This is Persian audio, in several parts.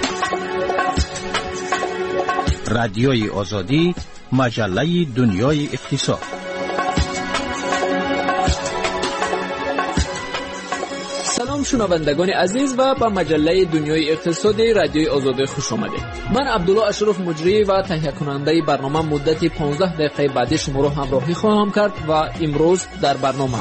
رادیوی آزادی، مجله دنیای اقتصاد. سلام شنوندگان عزیز و به مجله دنیای اقتصادی رادیوی آزادی خوش آمدید. من عبدالله اشرف مجری و تهیه کننده برنامه مدت 15 دقیقه بعدی شما را همراهی خواهم کرد و امروز در برنامه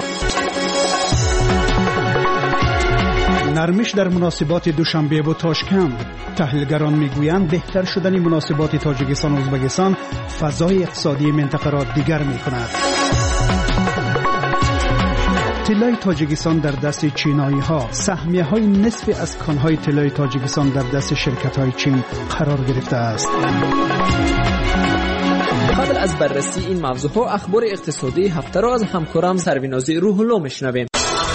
نرمش در مناسبات دوشنبه و تاشکند. تحلیلگران میگویند بهتر شدن مناسبات تاجیکستان و ازبکستان فضای اقتصادی منطقه را دیگر میکند. طلای تاجیکستان در دست چینایی ها، سهمیه های نصف از کانهای طلای تاجیکستان در دست شرکت های چین قرار گرفته است. قبل از بررسی این موضوع ها اخبار اقتصادی هفته را از همکارم سروینازی روح الله میشنویم.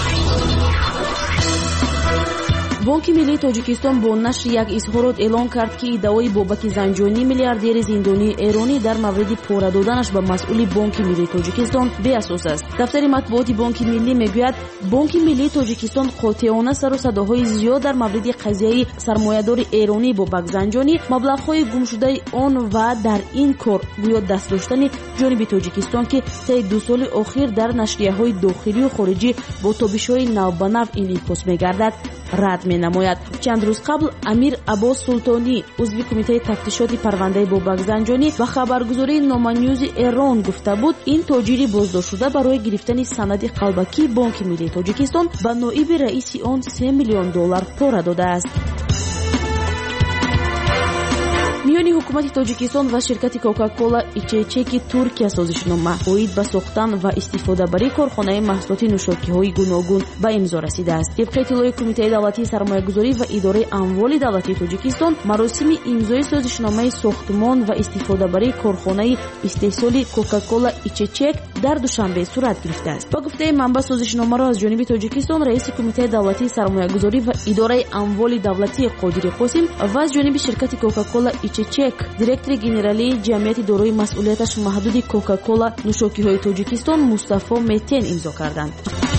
بانک ملی تاجیکستان با نشر یک اظهارات اعلام کرد که ادعای بابک زنجانی میلیاردر زندانی ایرانی در مورد پاره دادنش به مسئول بانک ملی تاجیکستان بی اساس است. دفتر مطبوعات بانک ملی میگوید بانک ملی تاجیکستان قاطعانه سر و صداهای زیاد در مورد قضیه سرمایه‌دار ایرانی بابک زنجانی، مبلغ‌های گم شده آن و در این کار گویا دست داشتن جانب تاجیکستان که طی 2 سال اخیر در نشریه‌های داخلی و خارجی با تابش‌های نو به نو این انعکاس می‌گردد رد می‌نماید. چند روز قبل امیر عباس سلطانی عضو کمیته تفتیشات پرونده بابک زنجانی به خبرگزاری نامانیوز ایران گفته بود این تاجر بازداشت شده برای گرفتن سند قلبکی بانک ملی تاجیکستان به نایب رئیس آن 3 میلیون دلار پاره داده است. میان حکومت تاجیکستان و شرکت کوکاکولا ایچچک ترکیه سازشنامه اوید به ساختن و استفاده بری کارخانه محصولات نوشاکی‌های گوناگون به امضا رسیده است. طبق اطلاع کمیته دولتی سرمایه‌گذاری و اداره اموال دولتی تاجیکستان، مراسم امضای سازشنامه ساختمان و استفاده بری کارخانه استحصال کوکاکولا ایچچک در دوشنبه صورت گرفته است. با گفته منبع سازشنامه را از جانب تاجیکستان رئیس کمیته دولتی سرمایه‌گذاری و اداره اموال دولتی قادری قاسم و از جانب شرکت کوکاکولا چک دیرکتور گنرالی جمعیت دارای مسئولیتش محدود کوکاکولا نوشاکی‌های تاجیکستان مصطفی متن امضا کردند.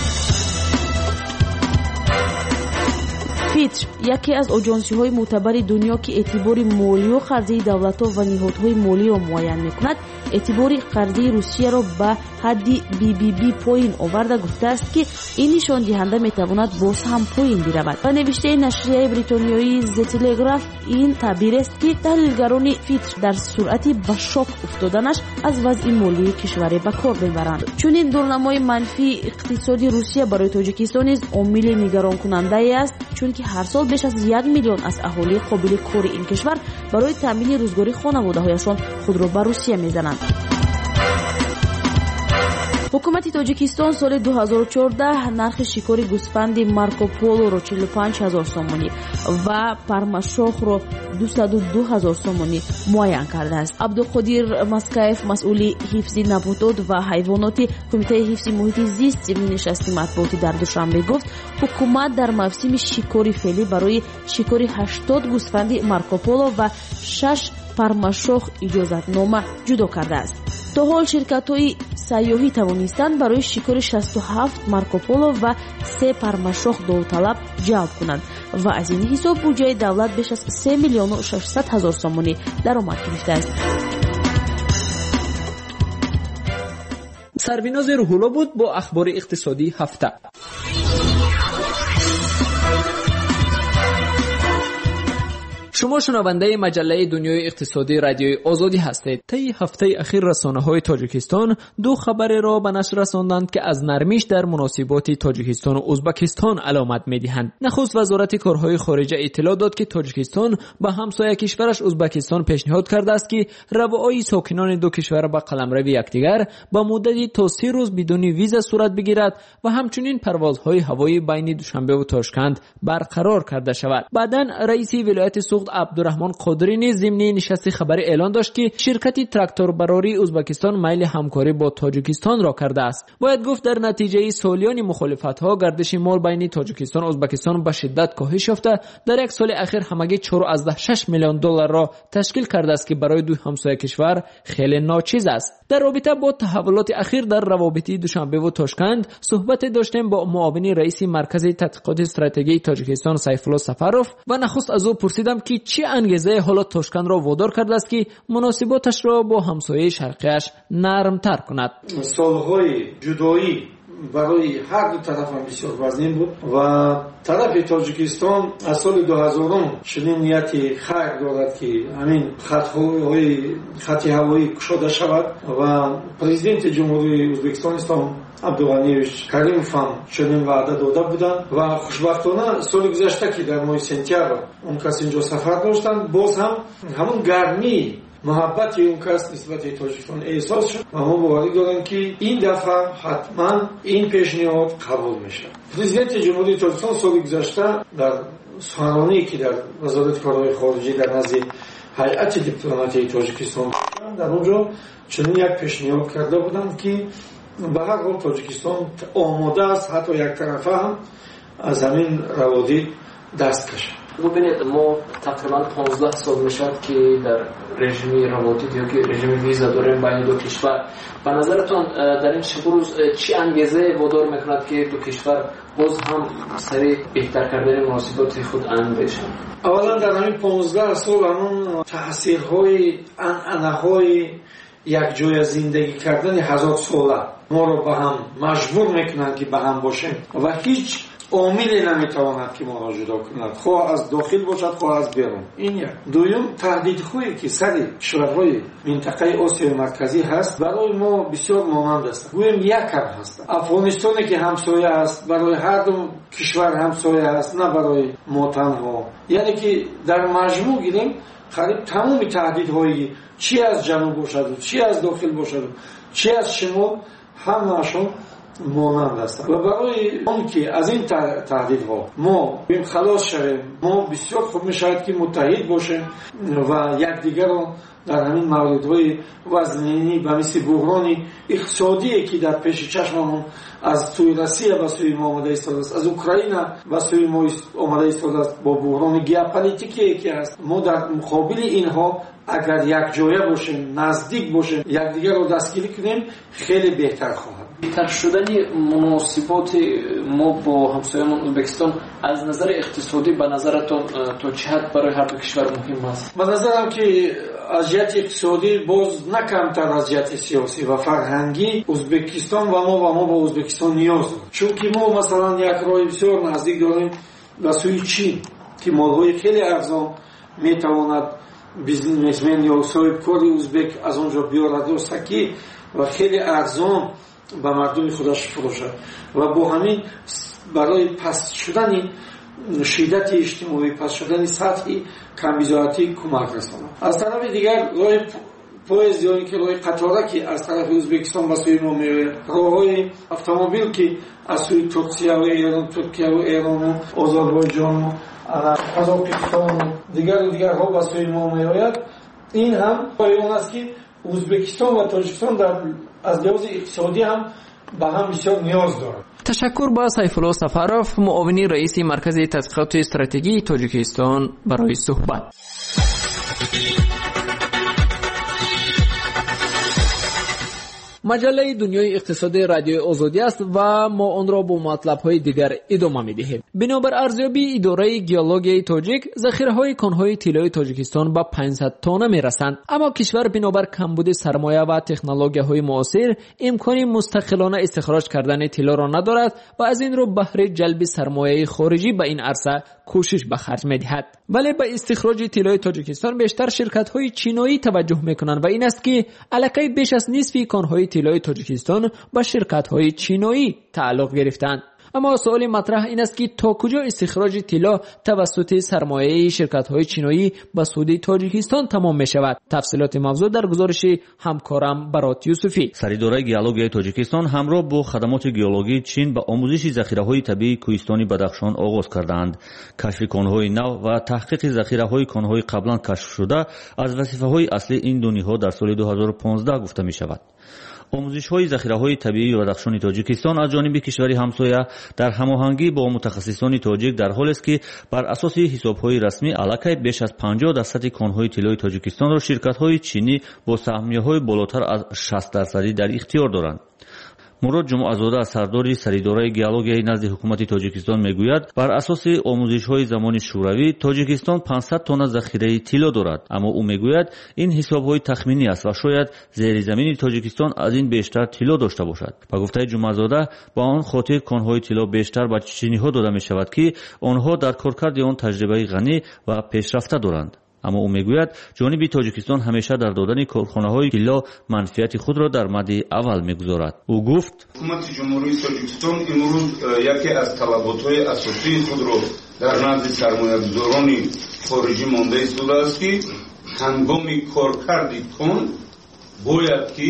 فیتر یکی از آژانس‌های معتبر دنیا که اعتبار مالی و قرضه دولت‌ها و نهادهای مالی را معاین می‌کند، اعتبار قرضه روسیه را به حد BBB پایین آورده گفته است که این نشان دهنده می‌تواند باز هم پایین برود. و نوشته نشریه بریتانیایی ز تلگراف این تعبیر است که تحلیلگران فیتر در سرعت به شاک افتادنش از وضع مالی کشور به کار می‌برند. چون این دورنمای منفی اقتصادی روسیه برای تاجیکستان نیز عامل نگران کننده است، چون که هر سال بیش از 1 میلیون از اهالی قابل کار این کشور برای تامین روزگاری خانواده‌هایشان خود را به روسیه می‌زنند. حکومت تاجیکستان سال 2014 نرخ شکار گوسفند مارکوپولو را 45,000 سومانی و پرماشخ را 202,000 سومانی معین کرده است. عبدالقادر مسکایف مسئول حفظ نباتات و حیوانات کمیته حفظ محیط زیست نشست مطبوعاتی در دوشنبه گفت حکومت در موسم شکار فعلی برای شکار 80 گوسفند مارکوپولو و 6 پرماشخ اجازتنامه جدا کرده است. تا حال شرکت‌های سیاحی توانستند برای شکار 67 مارکوپولو و 3 پرماشخ داوطلب جلب کنند و از این حساب بودجه دولت بیش از 3 میلیون و 600 هزار سومانی درآمد گرفته است. سرویناز روح الله بود با اخبار اقتصادی هفته. شما شنونده مجله دنیای اقتصادی رادیوی آزادی هستید. طی هفته اخیر رسانه‌های تاجیکستان 2 خبر را به نشر رساندند که از نرمش در مناسبات تاجیکستان و ازبکستان علامت می‌دهند. نخست وزارت کارهای خارجه اطلاع داد که تاجیکستان به همسایه کشورش ازبکستان پیشنهاد کرده است که روایی ساکنان 2 کشور به قلمرو یکدیگر با مدتی تا 3 روز بدون ویزا صورت بگیرد و همچنین پروازهای هوایی بین دوشنبه و تاشکند برقرار کرده شود. بعداً رئیس ولایت سوخت عبدالرحمن قادری نیز ضمن نشست خبری اعلان داشت که شرکت تراکتوربراری ازبکستان میل همکاری با تاجیکستان را کرده است. باید گفت در نتیجه سالیان مخالفت‌ها گردش مال بین تاجیکستان و ازبکستان به شدت کاهش یافته در یک سال اخیر همگی 4.6 میلیون دلار را تشکیل کرده است که برای 2 همسایه کشور خیلی ناچیز است. در رابطه با تحولات اخیر در روابط دوشنبه و تاشکند صحبت داشتیم با معاون رئیس مرکز تحقیقات استراتژی تاجیکستان سیف الله سفروف و نخست از او پرسیدم که که چه انگیزه حالا توشکان را وادار کرده است که مناسباتش را با همسایه شرقیش نرمتر کند. سالهای جدایی برای هر دو طرف هم بسیار وزین بود و طرف تاجیکستان از سال 2000 چنین نیتی خیر دارد که همین خط هوایی گشوده شود و پرزیدنت جمهوری ازبکستان اسلام عبدالغنیویچ کریمов هم چنین وعده داده بودند و خوشبختانه سال گذشته که در ماه سپتامبر اون کس اینجا سفر داشتند باز هم همون گرمی محبت اون کس نسبت تاجیکستان احساس شد و ما باوری داریم که این دفعه حتما این پیشنهاد قبول میشه. پرزیدنت جمهوری تاجیکستان سال گذشته در سخنرانی که در وزارت کارهای خارجه در نزد هیئت دیپلماتیک تاجیکستان در اونجا چنین یک پیشنهاد کرده بودند که به هر حال تاجیکستان آماده است حتی یک طرفه هم از همین روابط دست کشد. ببینید ما تقریبا 15 سال میشد که در رژیم روابط یا که رژیم ویزا داریم بین دو کشور. به نظرتون در این روز چی انگیزه وادار میکند که دو کشور باز هم سریع بهتر کردن مناسبات خود اندیشند؟ اولا در همین 15 سال همون تاثیرهای انعنه‌های یک جای زندگی کردن هزار ساله ما رو به هم مجبور میکنند که به هم باشیم و هیچ عاملی نمیتواند که ما را جدا کند، خواه از داخل باشد خواه از بیرون. این یک. دوم تهدیدهایی که سر کشورهای منطقه آسیای مرکزی هست برای ما بسیار مانند است. گویم یک هست. افغانستانی که همسایه است برای هر دو کشور همسایه است، نه برای ما تنها. یعنی که در مجموع گیریم قریب تمام تهدیدهایی چی از جنوب باشد چی از داخل باشد چی از شمال همه‌شون مانند است و برای اون که از این تهدیدها ما بیم خلاص شویم ما بسیار خوب میشود که متحد باشیم و یکدیگر را در همین موردهای وزنینی و مثل بحران اقتصادی که در پیش چشممون از سوی روسیه به سوی ما آمده ایستاده است، از اوکراین به سوی ما آمده ایستاده است، با بحران ژئوپلیتیکی که هست، ما در مقابل اینها اگر یک جایه باشیم نزدیک باشیم یکدیگر را دستگیری کنیم خیلی بهتر خواهد. بهتر شدن مناسبات ما با همسایه‌مان ازبکستان از نظر اقتصادی به نظرتون تا چه حد برای هر دو کشور مهم است؟ به نظرم که از جهت اقتصادی باز نه کمتر از جهت سیاسی و فرهنگی ازبکستان و ما با ازبکستان نیاز داریم، چون که ما مثلا یک راه بسیار نزدیک داریم به سوی چین که مال‌های خیلی ارزان میتواند بیزنسمن یا صاحب کاری ازبک از اونجا بیارد و سکی و خیلی ارزان به مردم خودش فروشد و با همین برای پس شدن شدت اجتماعی پس شدن سطحی کمبیزاتی کمک رساند. از طرف دیگر راه پایز یا اینکه راه قطاره که از طرف ازبکستان به سوی ما میآید، راههای اتومبیل که از سوی ترکیه و ایران و آذربایجان و قزاقستان و دیگر ها به سوی ما میآید، این هم پایان است که ازبکستان و تاجیکستان از لحاظ اقتصادی هم به هم بسیار نیاز دارد. تشکر با سیفالله سفروف، معاون رئیس مرکز تحقیقات استراتژی تاجیکستان برای صحبت. مجله دنیای اقتصادی رادیوی آزادی است و ما آن را با مطلب‌های دیگر ادامه می‌دهیم. بنابر ارزیابی اداره گئولوژی تاجیک، ذخیره‌های کان‌های طلای تاجیکستان به 500 تن می‌رسند، اما کشور بنابر کمبود سرمایه و تکنولوژی‌های معاصر امکان مستقلانه استخراج کردن طلا را ندارد و از این رو بهره جلب سرمایه خارجی به این عرصه کوشش به خرج می‌دهد. ولی به استخراج طلای تاجیکستان بیشتر شرکت‌های چینی توجه می‌کنند و این است که الکی بیش از نصف کان‌های طلای تاجیکستان با شرکت‌های چینی تعلق گرفتند. اما سوال مطرح این است که تا کجا استخراج طلا توسط سرمایه شرکت‌های چینی به سود تاجیکستان تمام می‌شود؟ تفصیلات موضوع در گزارش همکارم برات یوسفی. سریداره گئولوژی تاجیکستان همراه با خدمات گئولوژی چین به آموزش ذخیره‌های طبیعی کوهستانی بدخشان آغاز کردند. کشف کان‌های نو و تحقیق ذخیره‌های کان‌های قبلا کشف شده از وظیفه‌های اصلی این دو نهاد در سال 2015 گفته می‌شود. آموزش‌های ذخیره‌های طبیعی بدخشان تاجیکستان از جانب کشوری همسایه در هماهنگی با متخصصان تاجیک در حالی است که بر اساس حساب‌های رسمی الکی بیش از 50% کان‌های طلای تاجیکستان را شرکت‌های چینی با سهمیه‌های بالاتر از 60% در اختیار دارند. мурод ҷумъазода сардори саридораи геологияи назди ҳукумати тоҷикистон мегӯяд, бар асоси омӯзишҳои замони шӯравӣ тоҷикистон 500 тонна захираи тилло дорад, аммо ӯ мегӯяд ин ҳисобҳои тахминӣ аст ва шояд зеризамини тоҷикистон аз ин бештар тилло дошта бошад. ба гуфтаи ҷумъазода, ба он хотир конҳои тилло бештар ба чиниҳо дода мешавад, ки онҳо дар коркарди он таҷрибаи ғанӣ ва пешрафта доранд. аммо ӯ мегӯяд ҷониби тоҷикистон ҳамеша дар додани корхонаҳои тилло манфиати худро дар мадди аввал мегузорад. ӯ гуфт: ҳукумати ҷумҳурии тоҷикистон имрӯз яке аз талаботҳои асосии худро дар назди сармоягузорони хориҷӣ монда истодааст, ки ҳангоми коркарди тон бояд ки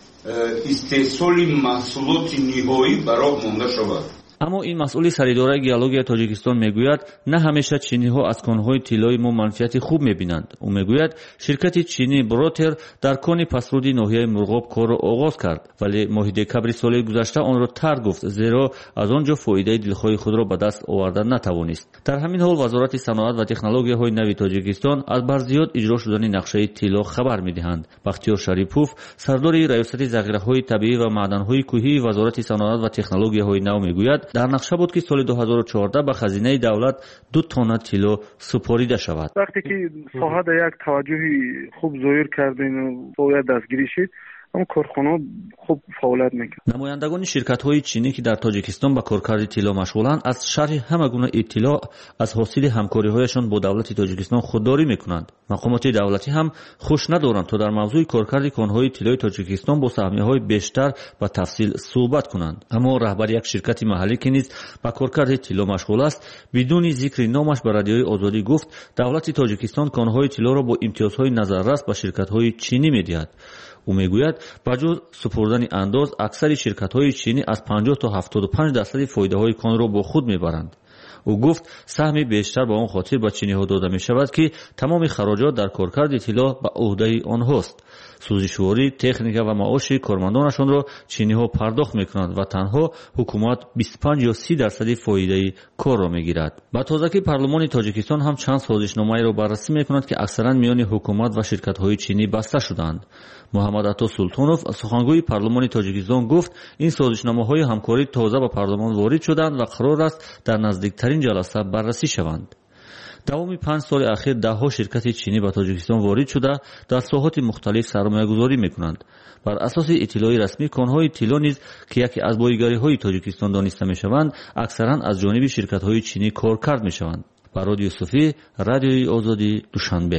истеҳсоли маҳсулоти ниҳоӣ ба роҳ монда шавад. аммо ин масъули саридораи геологияи тоҷикистон мегӯяд, на ҳамеша чиниҳо аз конҳои тиллои мо манфиати хуб мебинанд. ӯ мегӯяд, ширкати чини Бротер дар кони пасруди ноҳияи Мурғоб корро оғоз кард, вале моҳи декабри соли гузашта онро тарк гуфт, зеро аз он ҷо фоидаи дилхоҳи худро ба даст оварда натавонист. дар ҳамин ҳол вазорати саноат ва технологияҳои нави тоҷикистон аз барзиёд иҷро шудани нақшаи тилло хабар медиҳанд. Бахтиёр Шарипов, сардори раёсати захираҳои табиӣ ва маъданҳои кӯҳии вазорати саноат ва технологияҳои нав мегӯяд, дар нақша буд ки соли 2014 ба хазинаи давлат 2 тонна тилло супорида шавад. вақте ки соҳада як таваҷҷӯҳи хуб зоҳир кардин ва бояд дастгирӣ шид, ам корхона хуб фаъолият мекард. намояндагони ширкатҳои чинӣ ки дар тоҷикистон ба коркарди тилло машғуланд, аз шарҳи ҳама гуна иттилоъ аз ҳосили ҳамкориҳояшон бо давлати тоҷикистон худдорӣ мекунанд. мақомоти давлатӣ ҳам хуш надоранд то дар мавзӯи коркарди конҳои тиллои тоҷикистон бо саҳмияҳои бештар ба тафсил суҳбат кунанд. аммо раҳбари як ширкати маҳаллӣ ки низ ба коркарди тилло машғул аст, бидуни зикри номаш ба радиои Озодӣ гуфт, давлати тоҷикистон конҳои тиллоро бо имтиёзҳои назаррас ба ширкатҳои чинӣ медиҳад. ӯ мегӯяд, ба ҷуз супурдани андоз, аксари ширкатҳои чинӣ аз 50 то 75% фоидаҳои конро бо худ мебаранд. ӯ гуфт, саҳми бештар ба он хотир ба чиниҳо дода мешавад, ки тамоми хароҷот дар коркарди тилло ба ӯҳдаи онҳост. сӯзишворӣ, техника ва маоши кормандонашонро чиниҳо пардохт мекунанд ва танҳо ҳукумат 25 ё 30% фоидаи корро мегирад. ба тозагӣ парлумони тоҷикистон ҳам чанд созишномаеро баррасӣ мекунад, ки аксаран миёни ҳукумат ва ширкатҳои чинӣ баста шуданд. муҳаммад Ато Султонов, сухангӯи парлумони тоҷикистон, гуфт, ин созишномаҳои ҳамкорӣ тоза ба парлумон ворид шуданд ва қарор аст дар наздиктарин ҷаласа баррасӣ шаванд. давоми 5 соли ахир даҳҳо ширкати чинӣ ба тоҷикистон ворид шуда, дар соҳоти мухталиф сармоягузорӣ мекунанд. бар асоси иттилои расмӣ, конҳои тилло низ ки яке аз боигариҳои тоҷикистон дониста мешаванд, аксаран аз ҷониби ширкатҳои чинӣ коркард мешаванд. Барод Юсуфӣ, Радиои Озодӣ, Душанбе.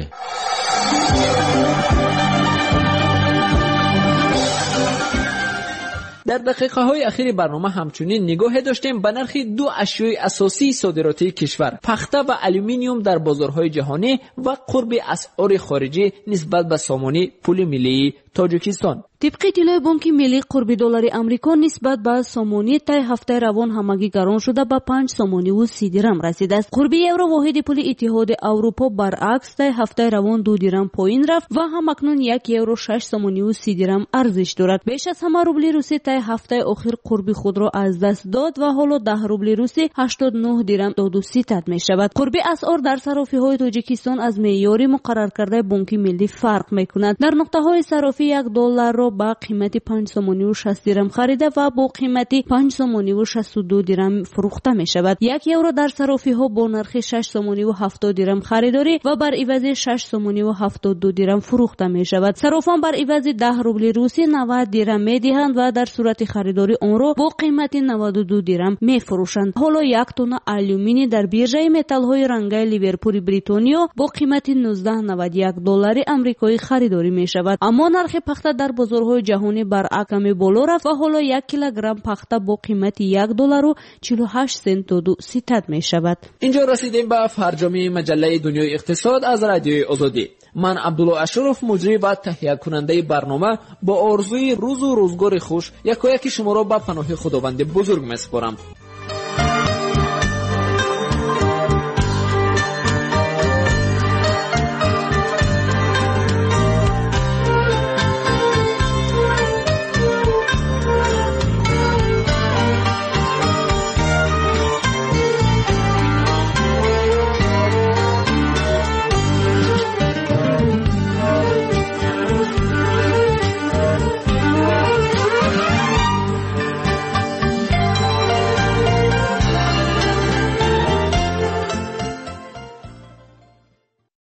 در دقیقه های اخیر برنامه همچنین نگاه داشتیم به نرخ 2 اشیای اساسی صادراتی کشور، پخته و الومینیوم در بازارهای جهانی و قرب اسعار خارجی نسبت به سامانه پول ملی تاجیکستان. طبق اطلاع بانک ملی قرب دلار آمریکا نسبت به سامانه طی هفته روان همگی گران شده به 5 سامانه و 30 درم رسیده است. قرب یورو واحد پول اتحاد اروپا برعکس طی هفته روان 2 درم پایین رفت و همکنون 1 یورو 6 سامانه و 30 درم ارزش دارد. بیش از همه روبل روسی طی هفته اخیر قرب خود را از دست داد و حالا 10 روبل روسی 89 درم 23 تد می شود. قرب اسعار در صرافی های تاجیکستان از معیار مقرر کرده بانک ملی فرق می کند. در نقطه های صرافی 1 دلار را با قیمت 5 سامانه و 60 درم خریده و با قیمت 5 سامانه و 62 درم فروخته می شود. 1 یورو در صرافی ها با نرخ 6 سامانه و 70 درم خریداری و بر عوض 6 سامانه و 72 درم فروخته می شود. صرافان بر عوض 10 روبل روسی 90 درم می دهند و در صورت خریداری آن را با قیمت 92 درم می فروشند. حالا 1 تن آلومینی در بیرژه متال های رنگی لیورپول بریتانیا با قیمت 19.91 دلار آمریکایی خریداری می شود. اما نرخ پخته در بازارهای جهانی برعکس بالا رفت و حالا 1 کیلوگرم پخته با قیمت 1 دلار و 48 سنت و 2 سیتد می شود. اینجا رسیدیم به فرجام مجله دنیای اقتصاد از رادیوی آزادی. من عبدالله اشرف مجری و تهیه کننده برنامه با آرزوی روز و روزگار خوش یکایک شما را به پناه خداوند بزرگ می‌سپارم.